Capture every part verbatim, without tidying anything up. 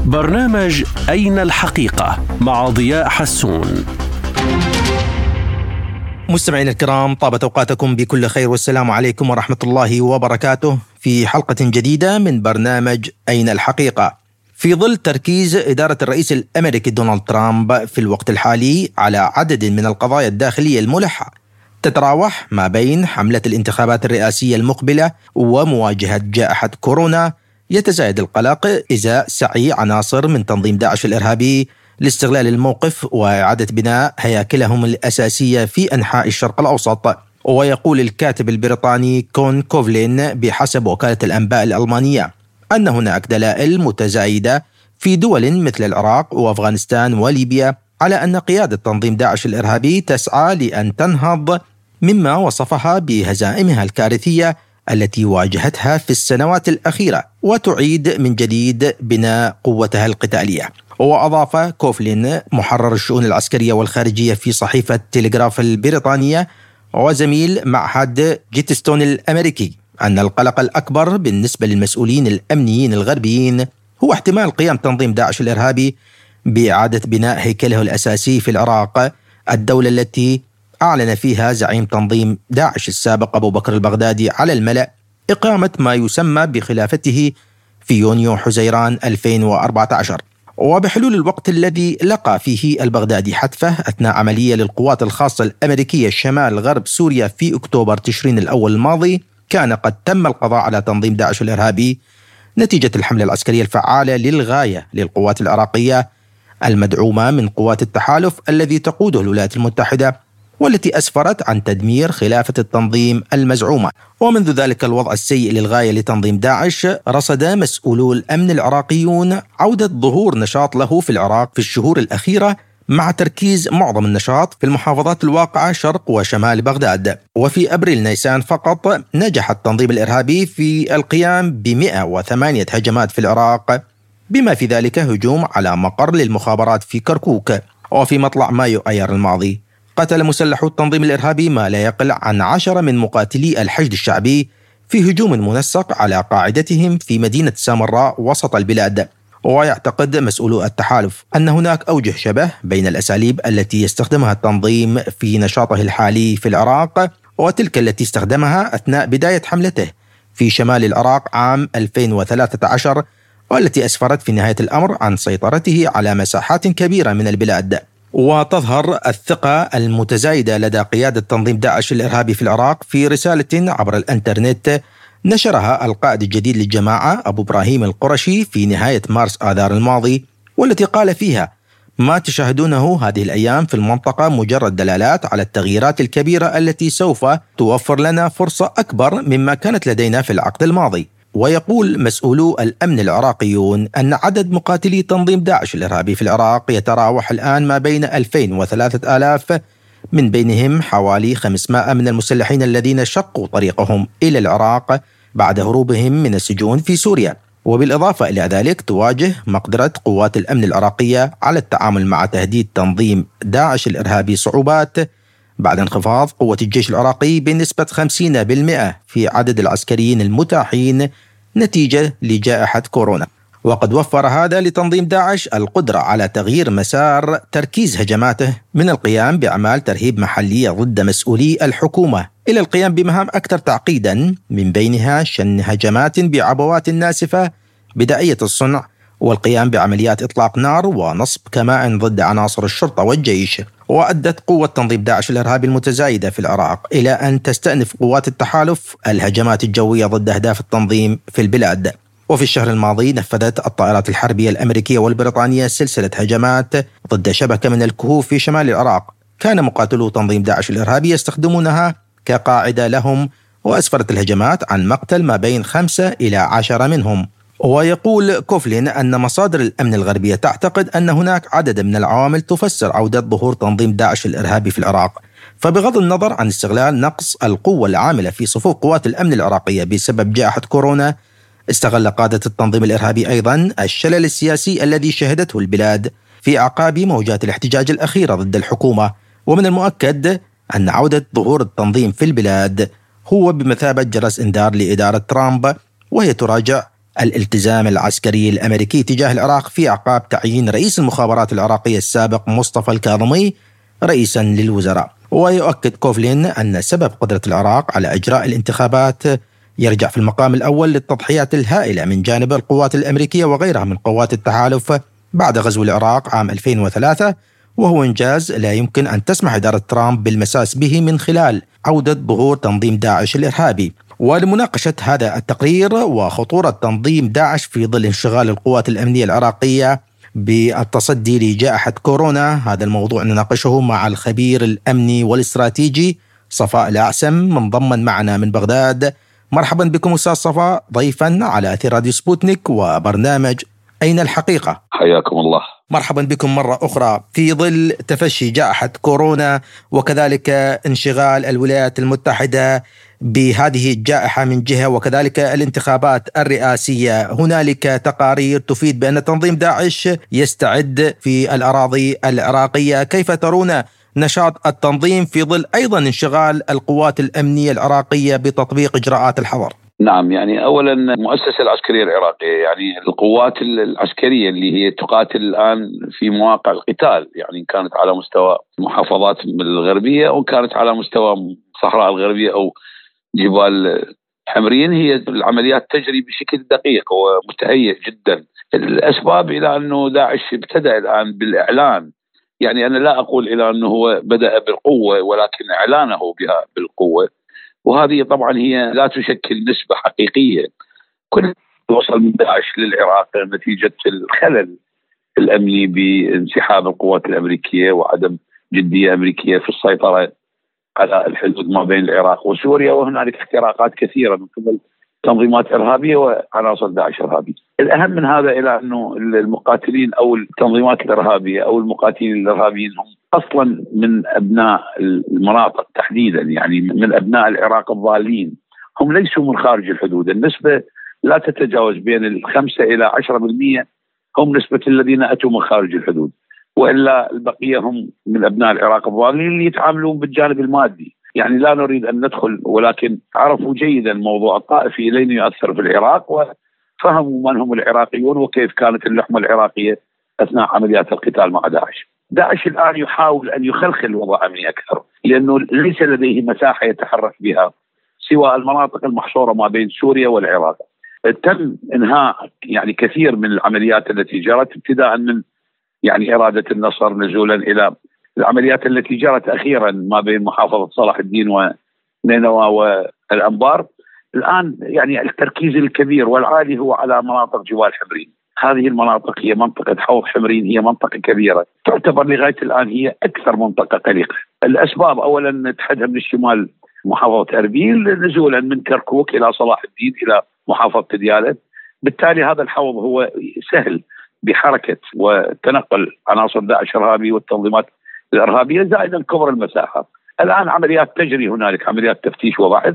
برنامج أين الحقيقة مع ضياء حسون. مستمعينا الكرام، طابت أوقاتكم بكل خير والسلام عليكم ورحمة الله وبركاته في حلقة جديدة من برنامج أين الحقيقة. في ظل تركيز إدارة الرئيس الأمريكي دونالد ترامب في الوقت الحالي على عدد من القضايا الداخلية الملحة تتراوح ما بين حملة الانتخابات الرئاسية المقبلة ومواجهة جائحة كورونا، يتزايد القلق إزاء سعي عناصر من تنظيم داعش الإرهابي لاستغلال الموقف وإعادة بناء هياكلهم الأساسية في أنحاء الشرق الأوسط. ويقول الكاتب البريطاني كون كوفلين بحسب وكالة الأنباء الألمانية أن هناك دلائل متزايدة في دول مثل العراق وأفغانستان وليبيا على أن قيادة تنظيم داعش الإرهابي تسعى لأن تنهض مما وصفها بهزائمها الكارثية التي واجهتها في السنوات الأخيرة وتعيد من جديد بناء قوتها القتالية. وأضاف كوفلين محرر الشؤون العسكرية والخارجية في صحيفة تيليغراف البريطانية وزميل معهد جيتستون الأمريكي أن القلق الأكبر بالنسبة للمسؤولين الأمنيين الغربيين هو احتمال قيام تنظيم داعش الإرهابي بإعادة بناء هيكله الأساسي في العراق، الدولة التي أعلن فيها زعيم تنظيم داعش السابق أبو بكر البغدادي على الملأ إقامة ما يسمى بخلافته في يونيو حزيران ألفين وأربعة عشر. وبحلول الوقت الذي لقى فيه البغدادي حتفه أثناء عملية للقوات الخاصة الأمريكية شمال غرب سوريا في أكتوبر تشرين الأول الماضي، كان قد تم القضاء على تنظيم داعش الإرهابي نتيجة الحملة العسكرية الفعالة للغاية للقوات العراقية المدعومة من قوات التحالف الذي تقوده الولايات المتحدة، والتي أسفرت عن تدمير خلافة التنظيم المزعومة. ومنذ ذلك الوضع السيء للغاية لتنظيم داعش، رصد مسؤولو الأمن العراقيون عودة ظهور نشاط له في العراق في الشهور الأخيرة، مع تركيز معظم النشاط في المحافظات الواقعة شرق وشمال بغداد. وفي أبريل نيسان فقط نجح التنظيم الإرهابي في القيام ب مئة وثمانية هجمات في العراق، بما في ذلك هجوم على مقر للمخابرات في كركوك. وفي مطلع مايو أيار الماضي قتل مسلحو التنظيم الإرهابي ما لا يقل عن عشرة من مقاتلي الحشد الشعبي في هجوم منسق على قاعدتهم في مدينة سامراء وسط البلاد. ويعتقد مسؤولو التحالف أن هناك أوجه شبه بين الأساليب التي يستخدمها التنظيم في نشاطه الحالي في العراق وتلك التي استخدمها أثناء بداية حملته في شمال العراق عام ألفين وثلاثة عشر، والتي أسفرت في نهاية الأمر عن سيطرته على مساحات كبيرة من البلاد. وتظهر الثقة المتزايدة لدى قيادة تنظيم داعش الإرهابي في العراق في رسالة عبر الإنترنت نشرها القائد الجديد للجماعة أبو إبراهيم القرشي في نهاية مارس آذار الماضي، والتي قال فيها: ما تشاهدونه هذه الأيام في المنطقة مجرد دلالات على التغييرات الكبيرة التي سوف توفر لنا فرصة أكبر مما كانت لدينا في العقد الماضي. ويقول مسؤولو الأمن العراقيون أن عدد مقاتلي تنظيم داعش الإرهابي في العراق يتراوح الآن ما بين ألفين وثلاثة آلاف، من بينهم حوالي خمسمائة من المسلحين الذين شقوا طريقهم إلى العراق بعد هروبهم من السجون في سوريا. وبالإضافة إلى ذلك تواجه مقدرة قوات الأمن العراقية على التعامل مع تهديد تنظيم داعش الإرهابي صعوبات بعد انخفاض قوة الجيش العراقي بنسبة خمسين بالمئة في عدد العسكريين المتاحين نتيجة لجائحة كورونا. وقد وفر هذا لتنظيم داعش القدرة على تغيير مسار تركيز هجماته من القيام بأعمال ترهيب محلية ضد مسؤولي الحكومة إلى القيام بمهام أكثر تعقيدا، من بينها شن هجمات بعبوات ناسفة بدائية الصنع والقيام بعمليات إطلاق نار ونصب كمائن ضد عناصر الشرطة والجيش. وأدت قوة تنظيم داعش الإرهابي المتزايدة في العراق إلى أن تستأنف قوات التحالف الهجمات الجوية ضد أهداف التنظيم في البلاد. وفي الشهر الماضي نفذت الطائرات الحربية الأمريكية والبريطانية سلسلة هجمات ضد شبكة من الكهوف في شمال العراق كان مقاتلو تنظيم داعش الإرهابي يستخدمونها كقاعدة لهم، وأسفرت الهجمات عن مقتل ما بين خمسة إلى عشرة منهم. ويقول كوفلين أن مصادر الأمن الغربية تعتقد أن هناك عدد من العوامل تفسر عودة ظهور تنظيم داعش الإرهابي في العراق. فبغض النظر عن استغلال نقص القوة العاملة في صفوف قوات الأمن العراقية بسبب جائحة كورونا، استغل قادة التنظيم الإرهابي أيضا الشلل السياسي الذي شهدته البلاد في أعقاب موجات الاحتجاج الأخيرة ضد الحكومة. ومن المؤكد أن عودة ظهور التنظيم في البلاد هو بمثابة جرس إنذار لإدارة ترامب، وهي تراجع الالتزام العسكري الأمريكي تجاه العراق في أعقاب تعيين رئيس المخابرات العراقية السابق مصطفى الكاظمي رئيسا للوزراء. ويؤكد كوفلين أن سبب قدرة العراق على إجراء الانتخابات يرجع في المقام الأول للتضحيات الهائلة من جانب القوات الأمريكية وغيرها من قوات التحالف بعد غزو العراق عام ألفين وثلاثة، وهو إنجاز لا يمكن أن تسمح إدارة ترامب بالمساس به من خلال عودة ظهور تنظيم داعش الإرهابي. ولمناقشة هذا التقرير وخطورة تنظيم داعش في ظل انشغال القوات الأمنية العراقية بالتصدي لجائحة كورونا، هذا الموضوع نناقشه مع الخبير الأمني والاستراتيجي صفاء الأعسم منضما معنا من بغداد. مرحبا بكم أستاذ صفاء ضيفا على أثير راديو سبوتنيك وبرنامج أين الحقيقة. حياكم الله. مرحبا بكم مرة أخرى. في ظل تفشي جائحة كورونا وكذلك انشغال الولايات المتحدة بهذه الجائحة من جهة وكذلك الانتخابات الرئاسية، هنالك تقارير تفيد بأن تنظيم داعش يستعد في الأراضي العراقية. كيف ترون نشاط التنظيم في ظل أيضا انشغال القوات الأمنية العراقية بتطبيق إجراءات الحظر؟ نعم، يعني أولا المؤسسة العسكرية العراقية، يعني القوات العسكرية اللي هي تقاتل الآن في مواقع القتال، يعني كانت على مستوى محافظات الغربية أو كانت على مستوى الصحراء الغربية أو جبال حمرين، هي العمليات تجري بشكل دقيق ومتهيئ جدا. الأسباب إلى أنه داعش ابتدأ الآن بالإعلان، يعني أنا لا أقول إلى أنه هو بدأ بالقوة ولكن إعلانه بها بالقوة، وهذه طبعا هي لا تشكل نسبة حقيقية. كل وصل من داعش للعراق نتيجة الخلل الأمني بانسحاب القوات الأمريكية وعدم جدية أمريكية في السيطرة على الحدود ما بين العراق وسوريا، وهنالك اختراقات كثيرة من قبل تنظيمات إرهابية وعناصر داعش إرهابي. الأهم من هذا إلى أنه المقاتلين أو التنظيمات الإرهابية أو المقاتلين الإرهابيين هم أصلا من أبناء المناطق تحديدا، يعني من أبناء العراق الضالين، هم ليسوا من خارج الحدود. النسبة لا تتجاوز بين الخمسة إلى عشرة بالمئة هم نسبة الذين أتوا من خارج الحدود، وإلا البقية هم من أبناء العراق الضالين اللي يتعاملون بالجانب المادي. يعني لا نريد أن ندخل، ولكن عرفوا جيدا موضوع الطائفي لين يؤثر في العراق، وفهموا من هم العراقيون وكيف كانت اللحمة العراقية أثناء عمليات القتال مع داعش. داعش الآن يحاول أن يخلخل الوضع أمني أكثر، لأنه ليس لديه مساحة يتحرك بها سوى المناطق المحصورة ما بين سوريا والعراق. تم إنهاء يعني كثير من العمليات التي جرت، ابتداء من يعني إرادة النصر نزولا إلى العمليات التي جرت أخيرا ما بين محافظة صلاح الدين ونينوى والأنبار. الآن يعني التركيز الكبير والعالي هو على مناطق جبال حمرين. هذه المناطق هي منطقة حوض حمرين، هي منطقة كبيرة تعتبر لغاية الآن هي أكثر منطقة قلقة. الأسباب أولا تحدها من الشمال محافظة أربيل نزولا من كركوك إلى صلاح الدين إلى محافظة ديالى، بالتالي هذا الحوض هو سهل بحركة وتنقل عناصر داعش الإرهابي والتنظيمات الإرهابية، زائدا كبر المساحة. الآن عمليات تجري هنالك، عمليات تفتيش وبحث،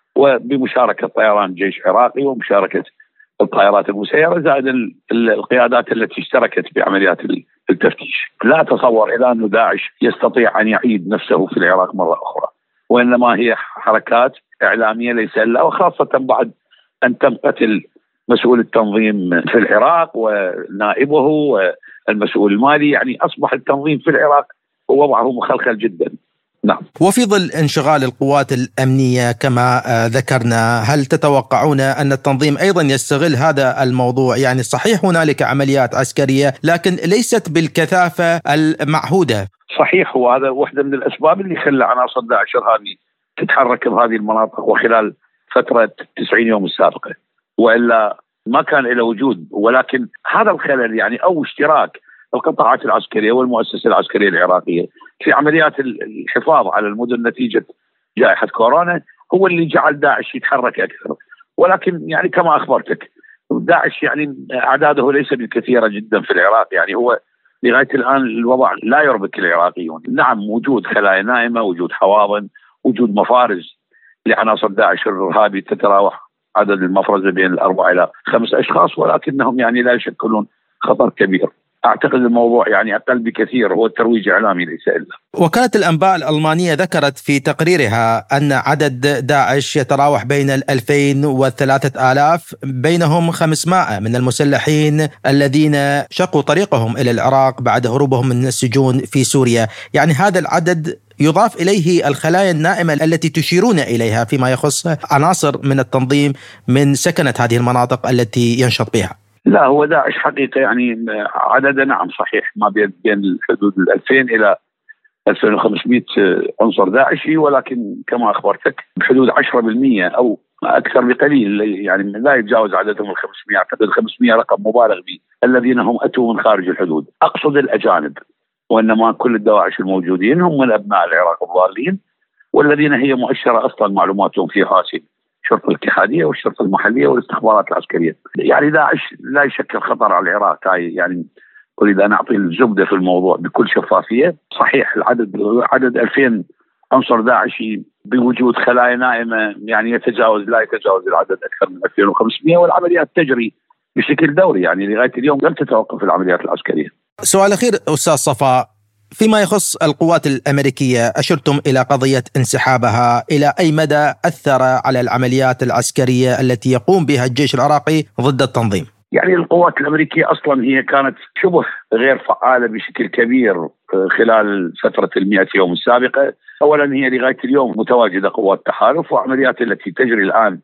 وبمشاركة طيران جيش عراقي ومشاركة الطائرات المسيرة، زائدا القيادات التي اشتركت بعمليات التفتيش. لا أتصور إلى أن داعش يستطيع أن يعيد نفسه في العراق مرة أخرى، وإنما هي حركات إعلامية ليس إلا، وخاصة بعد أن تم قتل مسؤول التنظيم في العراق ونائبه والمسؤول المالي، يعني أصبح التنظيم في العراق ووضعه مخلخل جدا. نعم. وفي ظل انشغال القوات الأمنية كما ذكرنا، هل تتوقعون أن التنظيم أيضا يستغل هذا الموضوع؟ يعني صحيح هنالك عمليات عسكرية لكن ليست بالكثافة المعهودة. صحيح، وهذا واحدة من الأسباب اللي خلى عناصر داعش الإرهابي تتحرك بهذه المناطق وخلال فترة تسعين يوم السابقة، وإلا ما كان له وجود. ولكن هذا الخلل يعني أو اشتراك القطاعات العسكرية والمؤسسة العسكرية العراقية في عمليات الحفاظ على المدن نتيجة جائحة كورونا هو اللي جعل داعش يتحرك أكثر. ولكن يعني كما أخبرتك داعش يعني أعداده ليس بالكثيرة جدا في العراق، يعني هو لغاية الآن الوضع لا يربك العراقيون. نعم، وجود خلايا نائمة، وجود حواضن، وجود مفارز لعناصر داعش الإرهابي تتراوح عدد المفرزة بين الأربعة إلى خمس أشخاص، ولكنهم يعني لا يشكلون خطر كبير. أعتقد الموضوع يعني أقل بكثير، هو الترويج إعلامي ليس إلا. وكالة الأنباء الألمانية ذكرت في تقريرها أن عدد داعش يتراوح بين الألفين والثلاثة آلاف، بينهم خمسمائة من المسلحين الذين شقوا طريقهم إلى العراق بعد هروبهم من السجون في سوريا. يعني هذا العدد يضاف إليه الخلايا النائمة التي تشيرون إليها فيما يخص عناصر من التنظيم من سكنة هذه المناطق التي ينشط بها. لا، هو داعش حقيقة يعني عدد نعم صحيح ما بين بين حدود الألفين إلى ألفين وخمسمائة عنصر داعشي، ولكن كما أخبرتك بحدود عشرة بالمئة أو أكثر بقليل، يعني لا يتجاوز عددهم الخمسمائة. أعتقد خمسمائة رقم مبالغ به الذين هم أتوا من خارج الحدود. أقصد الأجانب، وإنما كل الدواعش الموجودين هم من أبناء العراق الضالين، والذين هي مؤشرة أصلا معلوماتهم في راسي الشرطة الاتحادية والشرطة المحلية والاستخبارات العسكرية. يعني داعش لا يشكل خطر على العراق. يعني أريد أن أعطي الزبدة في الموضوع بكل شفافية. صحيح العدد عدد ألفين عنصر داعشي بوجود خلايا نائمة يعني يتجاوز لا يتجاوز العدد أكثر من ألفين وخمسمائة، والعمليات تجري بشكل دوري. يعني لغاية اليوم لم تتوقف العمليات العسكرية. سؤال أخير أستاذ صفاء، فيما يخص القوات الأمريكية أشرتم إلى قضية انسحابها، إلى أي مدى أثر على العمليات العسكرية التي يقوم بها الجيش العراقي ضد التنظيم؟ يعني القوات الأمريكية أصلا هي كانت شبه غير فعالة بشكل كبير خلال فترة المئة يوم السابقة. أولا هي لغاية اليوم متواجدة قوات تحالف، وعمليات التي تجري الآن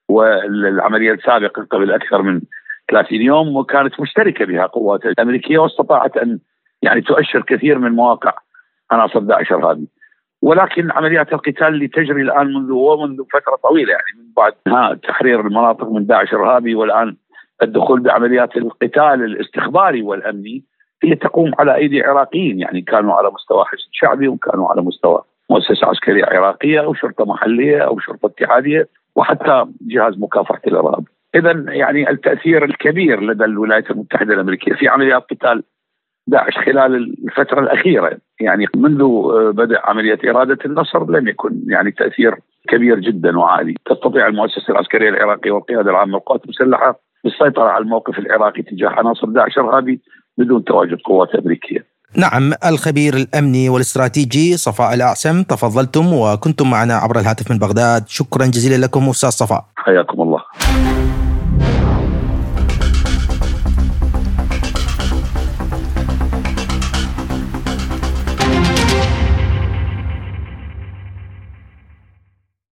والعملية السابقة قبل أكثر من ثلاثين يوم وكانت مشتركة بها قوات الأمريكية، واستطاعت أن يعني تؤشر كثير من مواقع عناصر داعش الإرهابي. ولكن عمليات القتال اللي تجري الآن منذ ومنذ فترة طويلة، يعني من بعد تحرير المناطق من داعش الإرهابي والآن الدخول بعمليات القتال الاستخباري والأمني، هي تقوم على أيدي عراقيين، يعني كانوا على مستوى حشد شعبي وكانوا على مستوى مؤسسة عسكرية عراقية أو شرطة محلية أو شرطة اتحادية وحتى جهاز مكافحة الإرهاب. إذن يعني التأثير الكبير لدى الولايات المتحدة الأمريكية في عمليات قتال داعش خلال الفترة الأخيرة، يعني منذ بدء عملية إرادة النصر لم يكن يعني تأثير كبير جدا وعالي. تستطيع المؤسسة العسكرية العراقية والقيادة العامة للقوات المسلحة بالسيطرة على الموقف العراقي تجاه عناصر داعش الإرهابي بدون تواجد قوات أمريكية. نعم، الخبير الأمني والاستراتيجي صفاء الأعسم، تفضلتم وكنتم معنا عبر الهاتف من بغداد. شكرا جزيلا لكم أستاذ صفاء. حياكم الله.